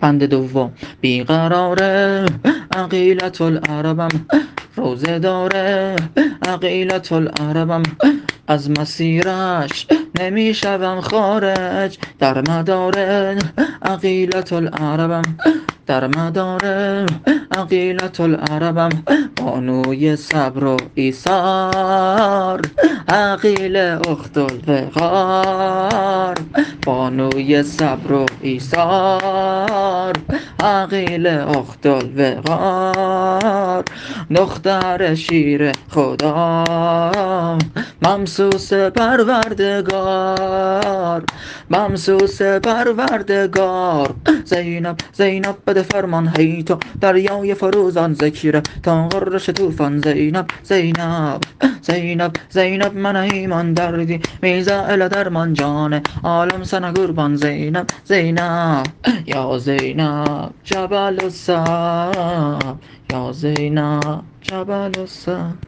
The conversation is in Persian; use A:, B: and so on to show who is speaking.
A: بند دوم بیقراره عقیلت العربم، روزه داره عقیلت العربم، از مسیرش نمیشوم خارج، در مدار عقیلت العربم، در مدار عقیلت العربم، بانوی صبر و ایثار عقیل اخت الوقار، بانوی صبر و ایثار عقیل اخت الوقار، دختر شیر خدا ممسوس پروردگار، ممسوس پروردگار، زینب زینب بده فرمان، هی تو دریای فروزان ذکیره تا غرش طوفان، زینب زینب زینب زینب من ایمان دردی میزائل درمان، جان عالم سن قربان، زینب زینب یا زینب جبل الصبر، یا زینب جبل الصبر.